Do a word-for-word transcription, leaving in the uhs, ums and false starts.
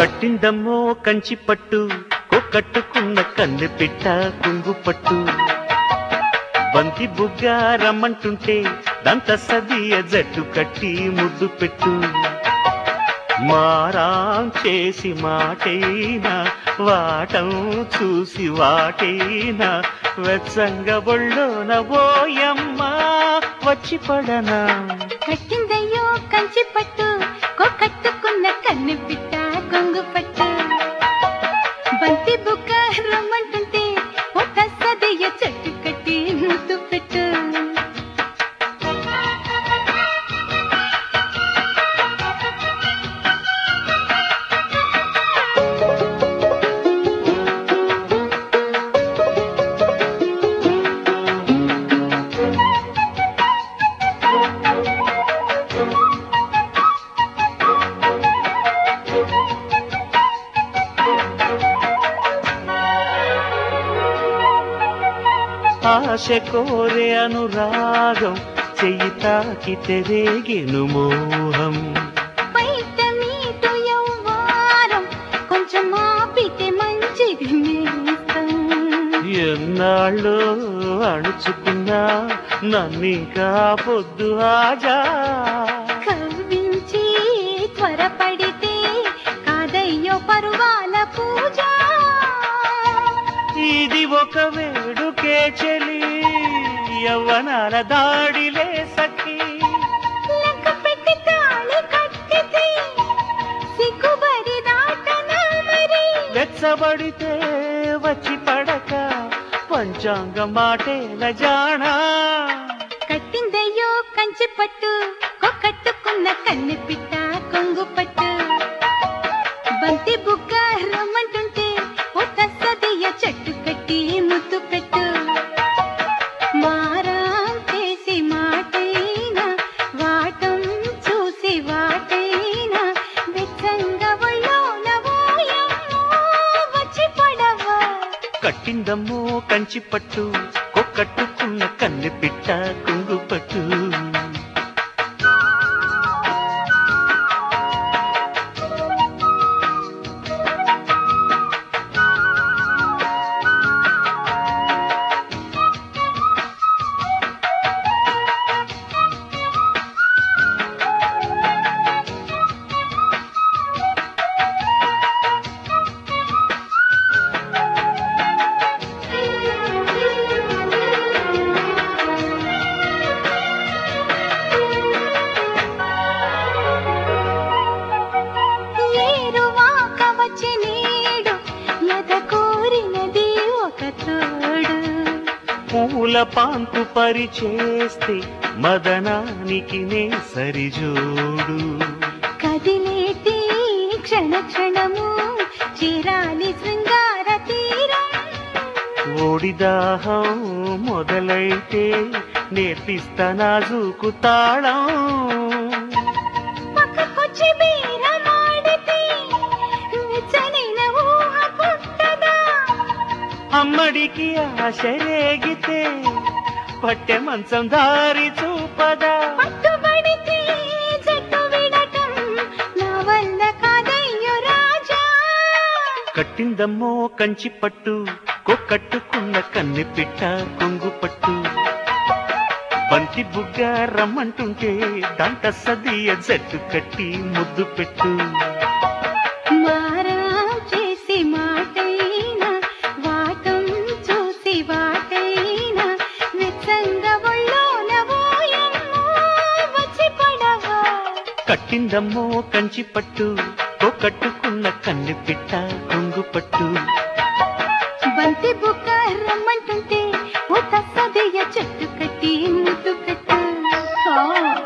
కట్టిందమ్మో కంచి పట్టు కొక్కట్టుకున్న కన్నె పిట్ట కుంగు పట్టు బంతి బుగ్గ రమ్మంటుంటే దంత సదియ జట్టు కట్టి ముద్దు పెట్టు మారాం చేసి మాటైనా వాటం చూసి వాటైనా వెచ్చంగా బొళ్ళోన బోయమ్మ వచ్చి పడనా కట్టిందయ్యో కంచి పట్టు కొక్కట్టుకున్న కన్నె పిట్ట కొంగు పట్టు బంతి బుగ్గ రమ్మంటుంటే ఒక సదయ్య చెట్టు కట్టి ముద్దు పెట్టు ఆశ కోరే అనురాగం చెయ్యి తాకితే రేగెను మోహం బయట మీటు యవ్వారం కొంచెం ఆపితే మంచిది నేస్తం ఎన్నాళ్ళు అణుచుకున్నా నన్నింకా పొద్దు ఆజా కవ్వించి త్వరపడితే కాదయ్యో పరువాల పూజ ఇది ఒక వేడుకే చెలి యవ్వనాల దాడిలే సఖి లెక్క పెట్టి తాళి కట్టితే సిగ్గుబడి దాటనా మరి వెచ్చబడితే వచ్చి పడక పంచాంగ మాటేల జానా కట్టిందయ్యో కంచి పట్టు కొక్కట్టుకున్న కన్నె పిట్ట కొంగు పట్టు బంతి బుగ్గ రమ్మంటుంటే ఒక సదియ చెట్టు కట్టి ముద్దు పెట్టు మారాం చేసి మాటైనా వాటం చూసి వాటైనా వెచ్చంగా ఒళ్ళోన ఓయమ్మో వచ్చి పడవా కట్టిందమ్మో కంచి పట్టు కొక్కట్టుకున్న కన్నె పిట్ట కుంగు పట్టు ఏరువాక వచ్చి నీడు ఎద కోరినది ఒక తోడు పూల పాన్పు పరిచేస్తే మదనానికి నే సరిజోడు కదిలేటి క్షణ క్షణము చిరాలి శృంగార తీరం ఓడిదాహం మొదలైతే నేర్పిస్తా నాజూకు తాళం పక్కకొచ్చి బీరమాడితే వెచ్చనైన ఊహ పుట్టదా అమ్మడికి ఆశ రేగితే పట్టె మంచం దారి చూపదా పట్టుబడితే జట్టు విడటం నా వల్ల కాదయ్యో రాజా కట్టిందమ్మో కంచి పట్టు కొక్కట్టుకున్న కన్నె పిట్ట కొంగు పట్టు బంతి బుగ్గ రమ్మంటుంటే దంత సదియ జట్టు కట్టి ముద్దు పెట్టు మారాం చేసి మాటైనా వాటం చూసి వాటైనా వెచ్చంగా ఒళ్ళోన ఓయమ్మో వచ్చి పడవా కట్టిందమ్మో కంచి పట్టు కొక్కట్టుకున్న కన్నె పిట్ట కొంగు పట్టు బంతి బుగ్గ రమ్మంటుంటే ఓ తస్సదయ్య చెట్టు కట్టి ముద్దు పెట్టు